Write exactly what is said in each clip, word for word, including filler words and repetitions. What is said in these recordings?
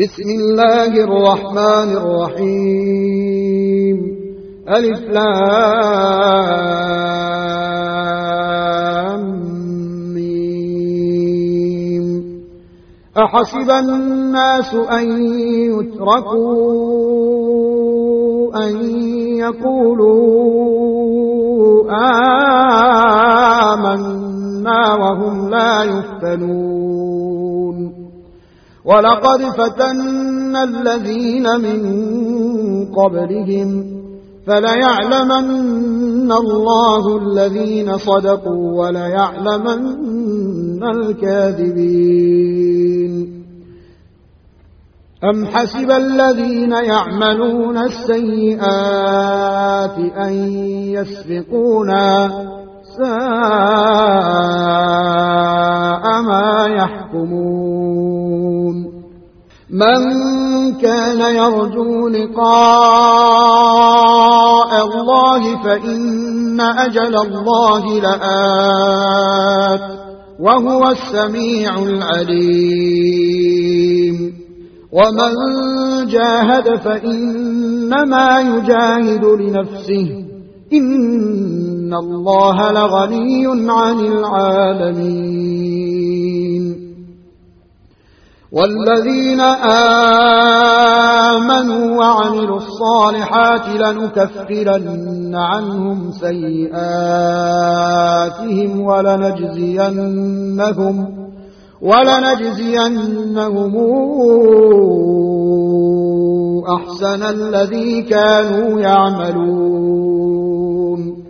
بسم الله الرحمن الرحيم ألف لام ميم. أحسب الناس أن يتركوا أن يقولوا آمنا وهم لا يفتنون. ولقد فتنا الذين من قبلهم فليعلمن الله الذين صدقوا وليعلمن الكاذبين. أم حسب الذين يعملون السيئات أن يسبقونا ساء ما يحكمون. من كان يرجو لقاء الله فإن أجل الله لآت وهو السميع العليم. ومن جاهد فإنما يجاهد لنفسه إن الله لغني عن العالمين. والذين آمنوا وعملوا الصالحات لنكفرن عنهم سيئاتهم ولنجزينهم ولنجزينهم أحسن الذي كانوا يعملون.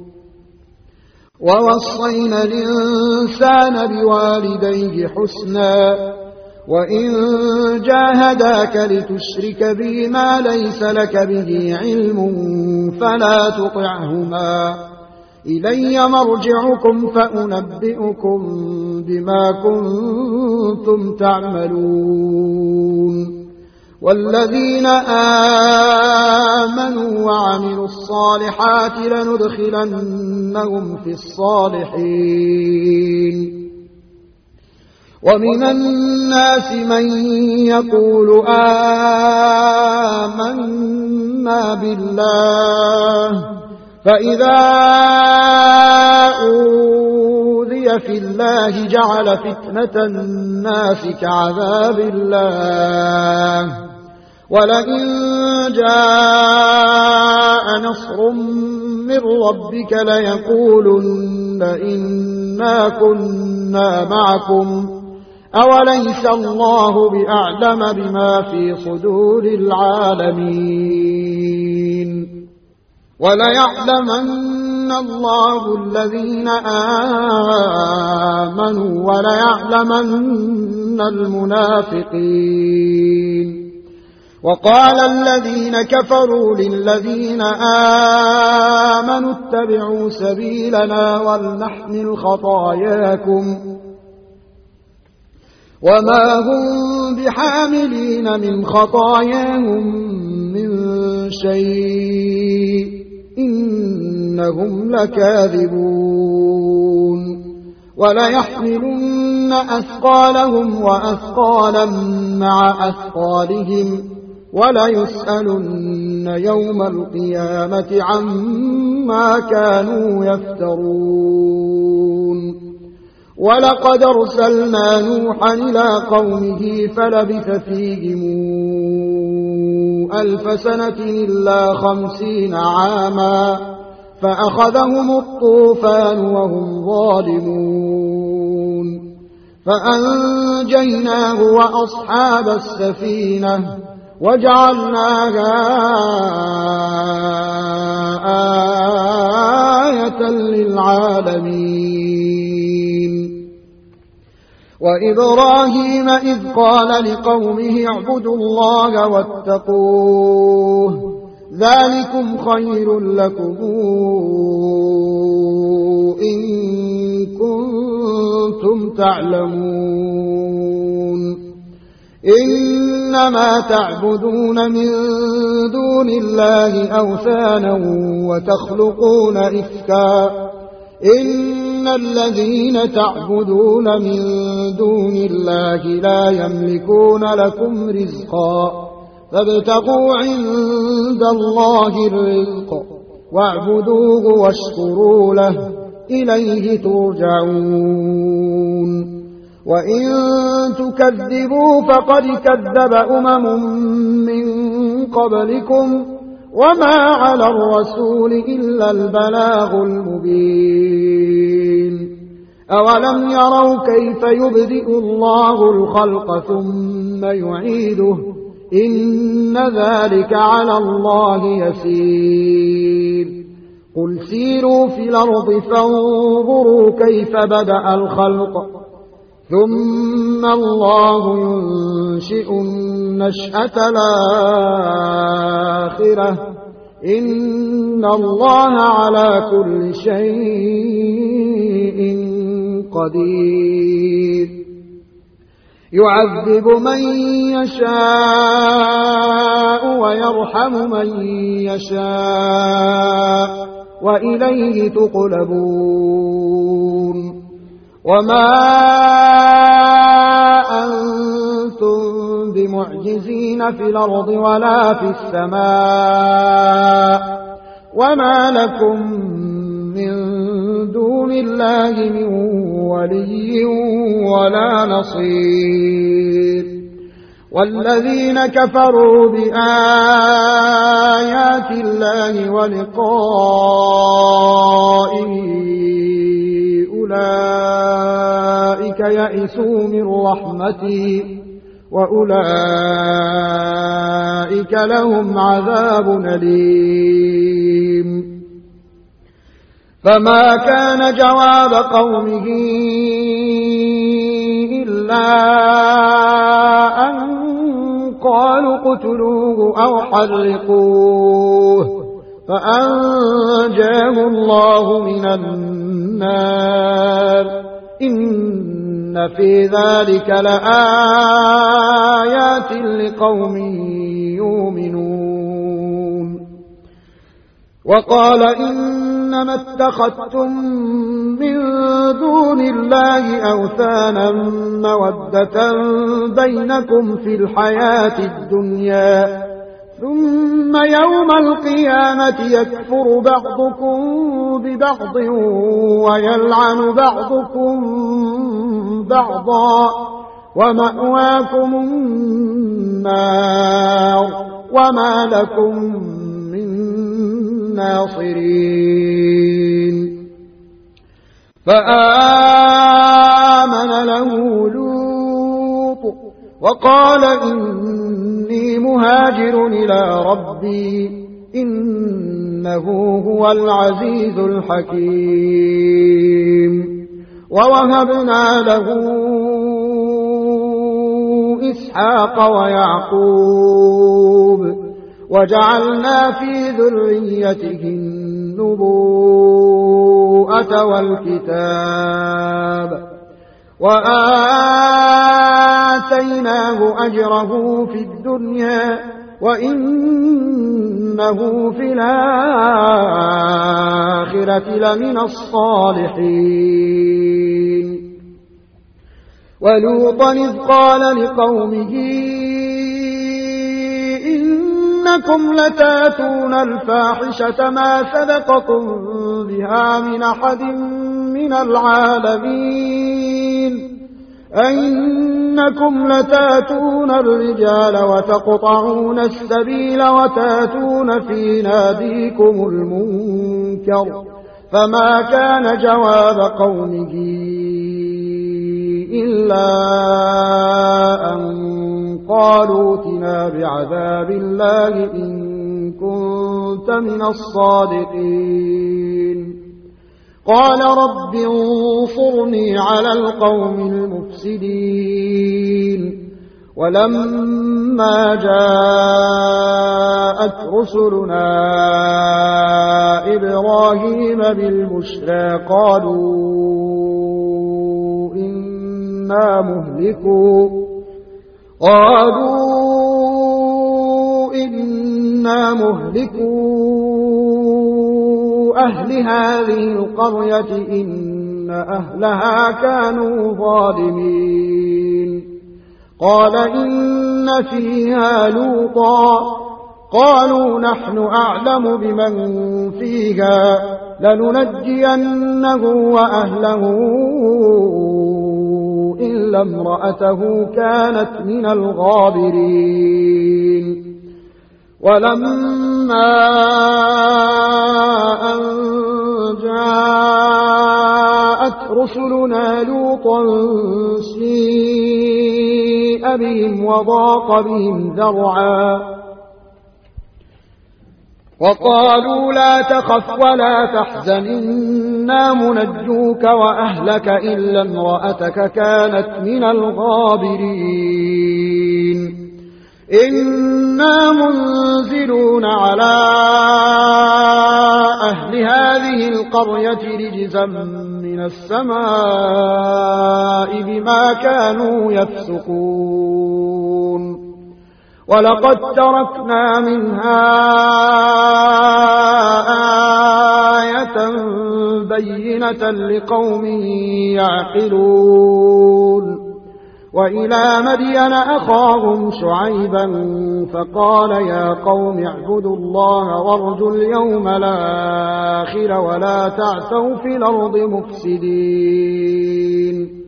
ووصينا الإنسان بوالديه حسنا وإن جاهداك لتشرك بي ما ليس لك به علم فلا تطعهما إلي مرجعكم فأنبئكم بما كنتم تعملون. والذين آمنوا وعملوا الصالحات لندخلنهم في الصالحين. ومن الناس من يقول آمنا بالله فإذا أوذي في الله جعل فتنة الناس كعذاب الله ولئن جاء نصر من ربك ليقولن إنا كنا معكم أوليس الله بأعلم بما في صدور العالمين. وليعلمن الله الذين آمنوا وليعلمن المنافقين. وقال الذين كفروا للذين آمنوا اتبعوا سبيلنا ولنحمل خطاياكم وما هم بحاملين من خطاياهم من شيء إنهم لكاذبون. وليحملن أثقالهم وأثقالا مع أثقالهم وليسألن يوم القيامة عما كانوا يفترون. ولقد أرسلنا نوحا إلى قومه فلبث فيهم ألف سنة إلا خمسين عاما فأخذهم الطوفان وهم ظالمون فأنجيناه وأصحاب السفينة وجعلناها آية للعالمين. وإبراهيم إذ قال لقومه اعبدوا الله واتقوه ذلكم خير لكم إن كنتم تعلمون. إنما تعبدون من دون الله أوثانا وتخلقون إفكا إن الذين تعبدون من دون الله لا يملكون لكم رزقا فابتغوا عند الله الرزق واعبدوه واشكروا له إليه ترجعون وإن تكذبوا فقد كذب أمم من قبلكم وما على الرسول إلا البلاغ المبين أولم يروا كيف يبدئ الله الخلق ثم يعيده إن ذلك على الله يسير قل سيروا في الأرض فانظروا كيف بدأ الخلق ثم الله ينشئ النشأة الآخرة إن الله على كل شيء قدير يعذب من يشاء ويرحم من يشاء وإليه تقلبون وما أنتم بمعجزين في الأرض ولا في السماء وما لكم من دون الله من ولي ولا نصير والذين كفروا بآيات الله ولقائه أولئك يئسوا من رحمتي وأولئك لهم عذاب أليم فما كان جواب قومه إلا أن قالوا اقتلوه أو حرقوه فأنجاه الله من النار إن في ذلك لآيات لقوم يؤمنون وقال إنما اتخذتم من دون الله أوثانا مودة بينكم في الحياة الدنيا ثم يوم القيامة يكفر بعضكم ببعض ويلعن بعضكم بعضا ومأواكم النار وما لكم من ناصرين فآمن له لوط وقال إني مهاجر إلى ربي إنه هو العزيز الحكيم ووهبنا له إسحاق ويعقوب وجعلنا في ذريته النبوءة والكتاب وآتيناه أجره في الدنيا وإنه في الآخرة لمن الصالحين ولوطا إذ قال لقومه إنكم لتاتون الفاحشة ما سبقكم بها من أحد من العالمين أئنكم لتاتون الرجال وتقطعون السبيل وتاتون في ناديكم المنكر فما كان جواب قومه إلا أن قالوا ائتنا بعذاب الله إن كنت من الصادقين قال رب انصرني على القوم المفسدين ولما جاءت رسلنا إبراهيم بالبشرى قالوا إنا مهلكوا قالوا إنا مهلكوا أهل هذه القرية إن أهلها كانوا ظالمين قال إن فيها لوطا قالوا نحن أعلم بمن فيها لننجينه وأهله إلا امرأته كانت من الغابرين ولما أن جاءت رسلنا لوطا سيء بهم وضاق بهم ذرعا وقالوا لا تخف ولا تحزن إنا منجوك وأهلك إلا امرأتك كانت من الغابرين إنا منزلون على أهل هذه القرية رجزا من السماء بما كانوا يفسقون ولقد تركنا منها آية بينة لقوم يعقلون وإلى مدين أخاهم شعيبا فقال يا قوم اعبدوا الله وارجوا اليوم الآخر ولا تعثوا في الأرض مفسدين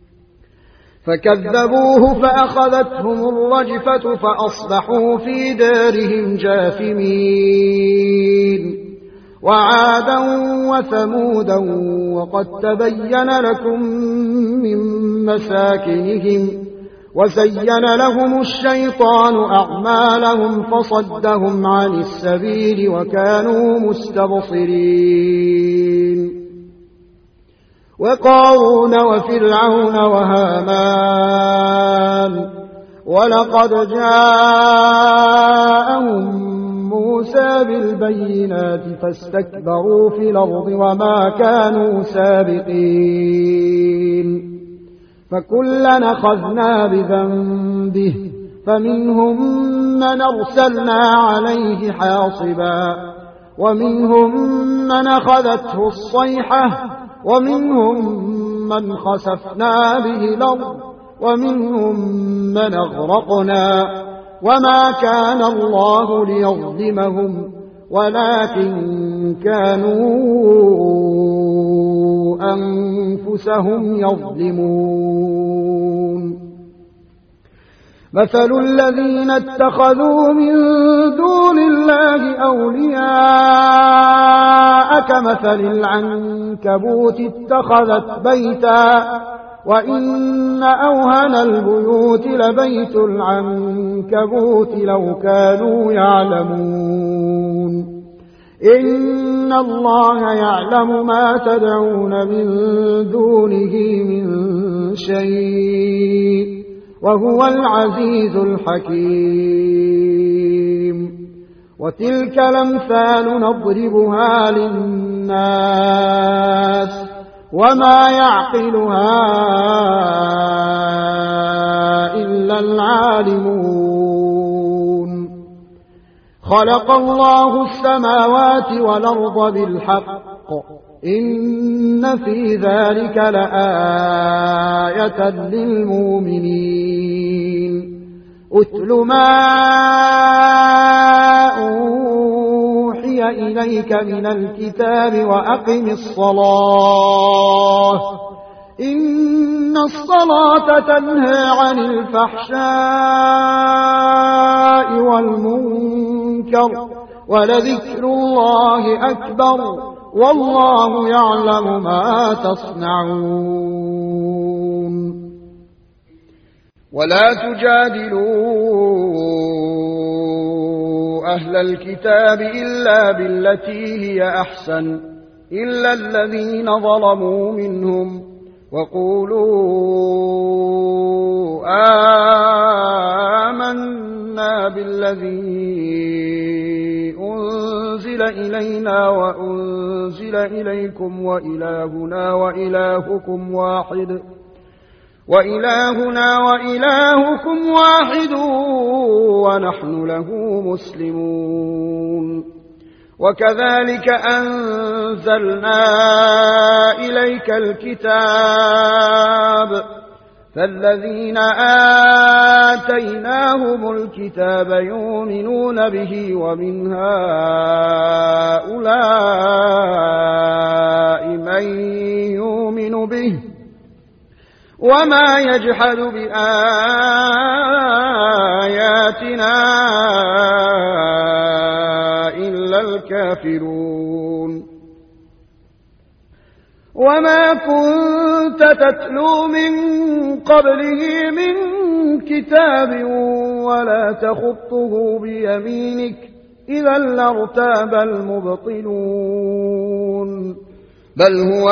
فكذبوه فأخذتهم الرجفة فأصبحوا في دارهم جاثمين وعادا وثمودا وقد تبين لكم من مساكنهم وزين لهم الشيطان أعمالهم فصدهم عن السبيل وكانوا مستبصرين وقارون وفرعون وهامان ولقد جاءهم موسى بالبينات فاستكبروا في الأرض وما كانوا سابقين فكلا أخذنا بذنبه فمنهم من أرسلنا عليه حاصبا ومنهم من أخذته الصيحة ومنهم من خسفنا به الأرض ومنهم من أغرقنا وما كان الله ليظلمهم ولكن كانوا أنفسهم يظلمون مثل الذين اتخذوا من دون الله أولياء كمثل العنكبوت اتخذت بيتا وإن أوهن البيوت لبيت العنكبوت لو كانوا يعلمون إن الله يعلم ما تدعون من دونه من شيء وهو العزيز الحكيم وتلك الأمثال نضربها للناس وما يعقلها إلا العالمون خلق الله السماوات والأرض بالحق إن في ذلك لآية للمؤمنين أتل ما أوحي إليك من الكتاب وأقم الصلاة إن الصلاة تنهى عن الفحشاء والمنكر ولذكر الله أكبر والله يعلم ما تصنعون ولا تجادلوا أهل الكتاب إلا بالتي هي أحسن إلا الذين ظلموا منهم وقولوا آمنا بالذي أنزل إلينا وأنزل إليكم وإلهنا وإلهكم واحد وإلهنا وإلهكم واحد ونحن له مسلمون وكذلك أنزلنا إليك الكتاب فالذين آتيناهم الكتاب يؤمنون به ومن هؤلاء من يؤمن به وما يجحد بآياتنا إلا الكافرون وما كنت تتلو من قبله من كتاب ولا تخطه بيمينك إذا لارتاب المبطلون بل هو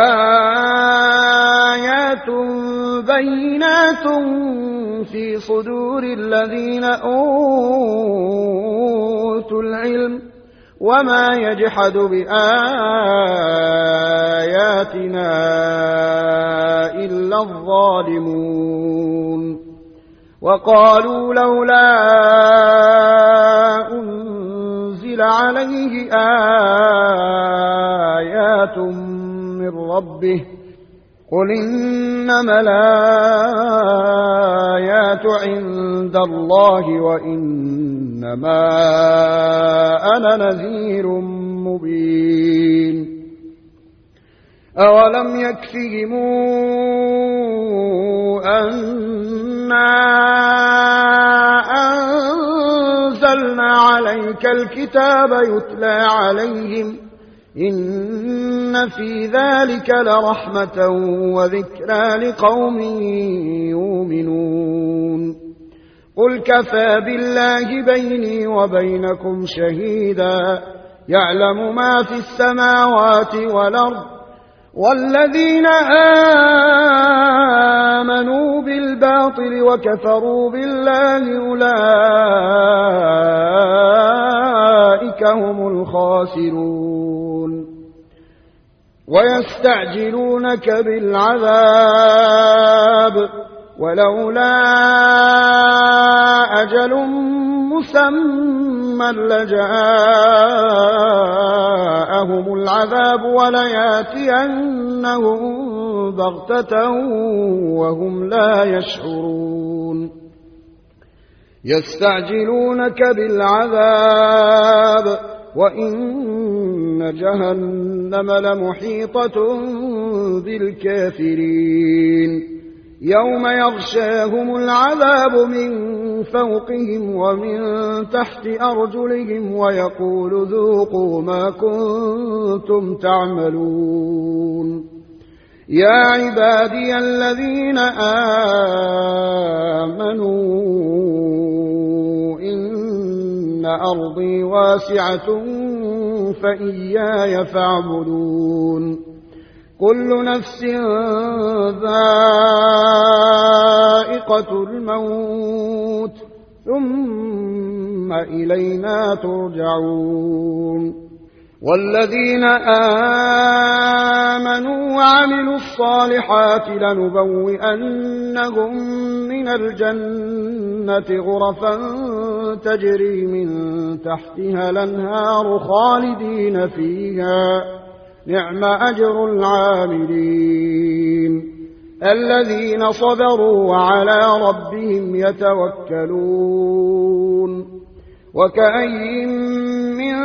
آيات بينات في صدور الذين أوتوا العلم وما يجحد بآياتنا إلا الظالمون وقالوا لولا أنزل عليه آيات من ربه قل إنما الآيات عند الله وإنما أنا نذير مبين أولم يكفهم أنا أنزلنا عليك الكتاب يتلى عليهم إن في ذلك لرحمة وذكرى لقوم يؤمنون قل كفى بالله بيني وبينكم شهيدا يعلم ما في السماوات والأرض والذين آمنوا بالباطل وكفروا بالله أولئك هم الخاسرون ويستعجلونك بالعذاب ولولا أجل مسمى لجاءهم العذاب ولياتينهم بغتة وهم لا يشعرون يستعجلونك بالعذاب وإن جهنم لمحيطة بالكافرين يوم يغشاهم العذاب من فوقهم ومن تحت أرجلهم ويقول ذوقوا ما كنتم تعملون يا عبادي الذين آمنوا إن أرضي واسعة فإياي فاعبدون كل نفس ذائقة الموت ثم إلينا ترجعون والذين آمنوا وعملوا الصالحات لنبوئنهم من الجنة غرفا تجري من تحتها الأنهار خالدين فيها نعم أجر العاملين الذين صبروا وعلى ربهم يتوكلون وكأين من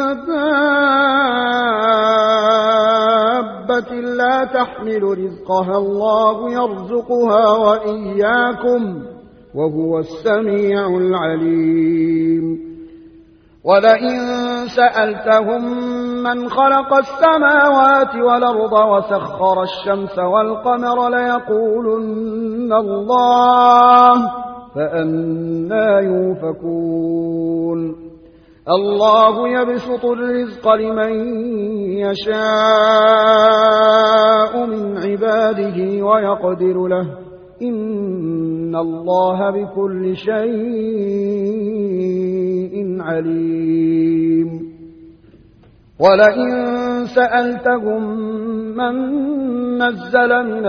دابة لا تحمل رزقها الله يرزقها وإياكم وهو السميع العليم ولئن سألتهم من خلق السماوات والأرض وسخر الشمس والقمر ليقولن الله فأنى يؤفكون الله يبسط الرزق لمن يشاء من عباده ويقدر له إن الله بكل شيء عليم ولئن سألتهم من نزل من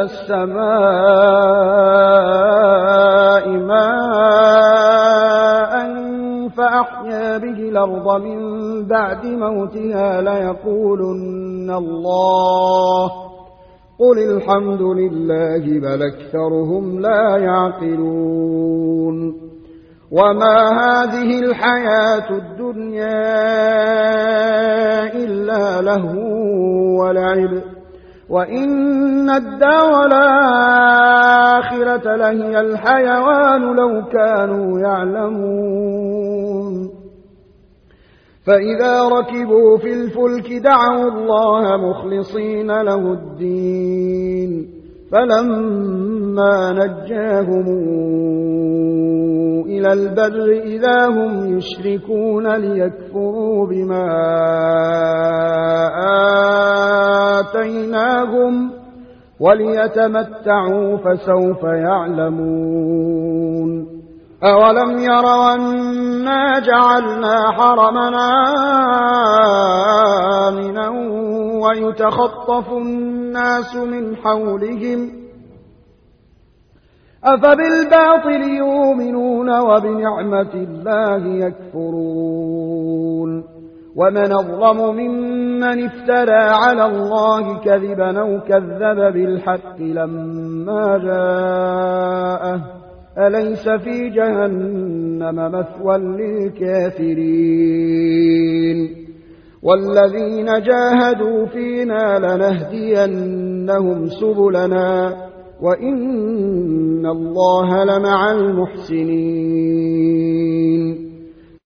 السماء ماء فأحيا به الأرض من بعد موتها ليقولن الله قل الحمد لله بل أكثرهم لا يعقلون وما هذه الحياة الدنيا إلا لهو ولعب وإن الدار الآخرة لهي الحيوان لو كانوا يعلمون فإذا ركبوا في الفلك دعوا الله مخلصين له الدين فلما نجاهم إلى البر إذا هم يشركون ليكفروا بما آتيناهم وليتمتعوا فسوف يعلمون أولم يروا أنا جعلنا حرمنا آمنا ويتخطف الناس من حولهم أفبالباطل يؤمنون وبنعمة الله يكفرون ومن أظلم ممن افترى على الله كذبا أو كذب بالحق لما جاءه أليس في جهنم مثوى للكافرين والذين جاهدوا فينا لنهدينهم سبلنا وإن الله لمع المحسنين